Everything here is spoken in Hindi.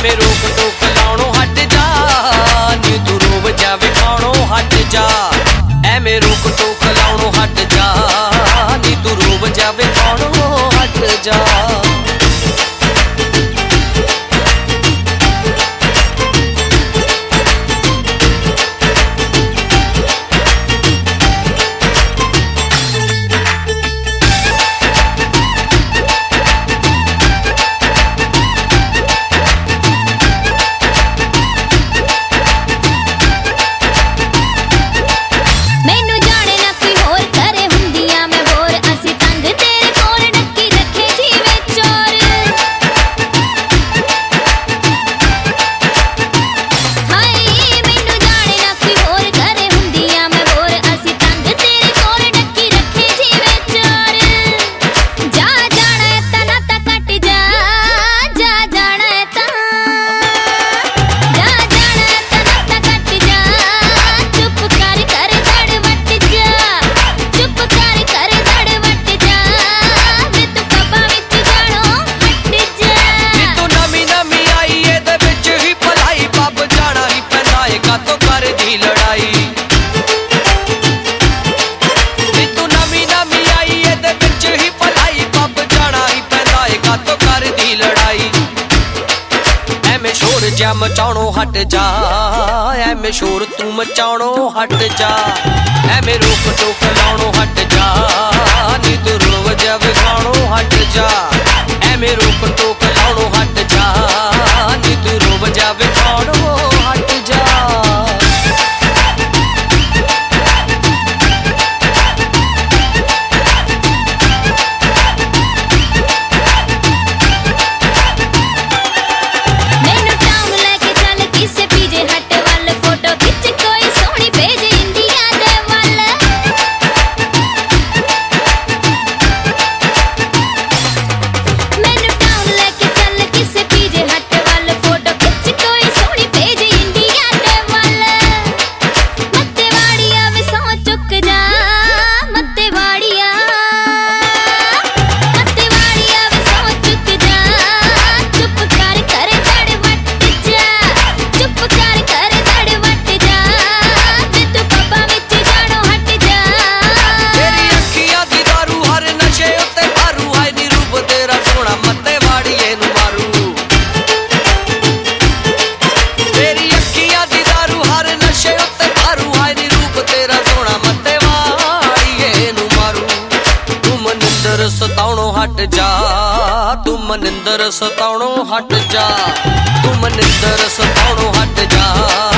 ਐਵੇਂ ਰੋਕ ਟੋਕ ਲਾਉਣੋਂ ਹਟ ਜਾ ਨੀ ਤੂੰ ਰੋਬ ਜਾਵੇ ਖਾਣੋਂ ਹਟ ਜਾ ਐਵੇਂ ਰੋਕ ਟੋਕ ਲਾਉਣੋਂ ਹਟ ਜਾ ਨੀ ਤੂੰ ਰੋਬ ਜਾਵੇ ਖਾਣੋਂ ਹਟ ਜਾ जा मचाउणों हट जा ऐवें शोर तू मचाउणों हट जा ऐवें रोक टोक लाउणों हट जा नी तू रोब जावे खाणों हट जा ऐवें रोक टोक लाउणों हट जा नी तू रोब जावे खाणों हट जा सताउणों हट जा तू मनिंदर सताउणों हट जा तू मनिंदर सताउणों हट जा।